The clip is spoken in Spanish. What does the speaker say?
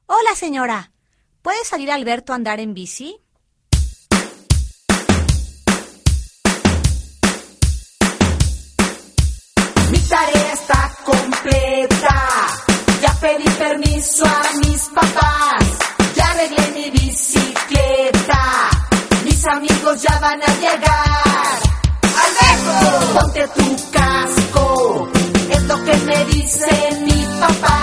Hola, señora. ¿Puede salir Alberto a andar en bici? Mi tarea está completa. Ya pedí permiso a mis papás. Ya arreglé mi bicicleta. Mis amigos ya van a llegar. ¡Alberto! Ponte tu casco. Es lo que me dice mi papá.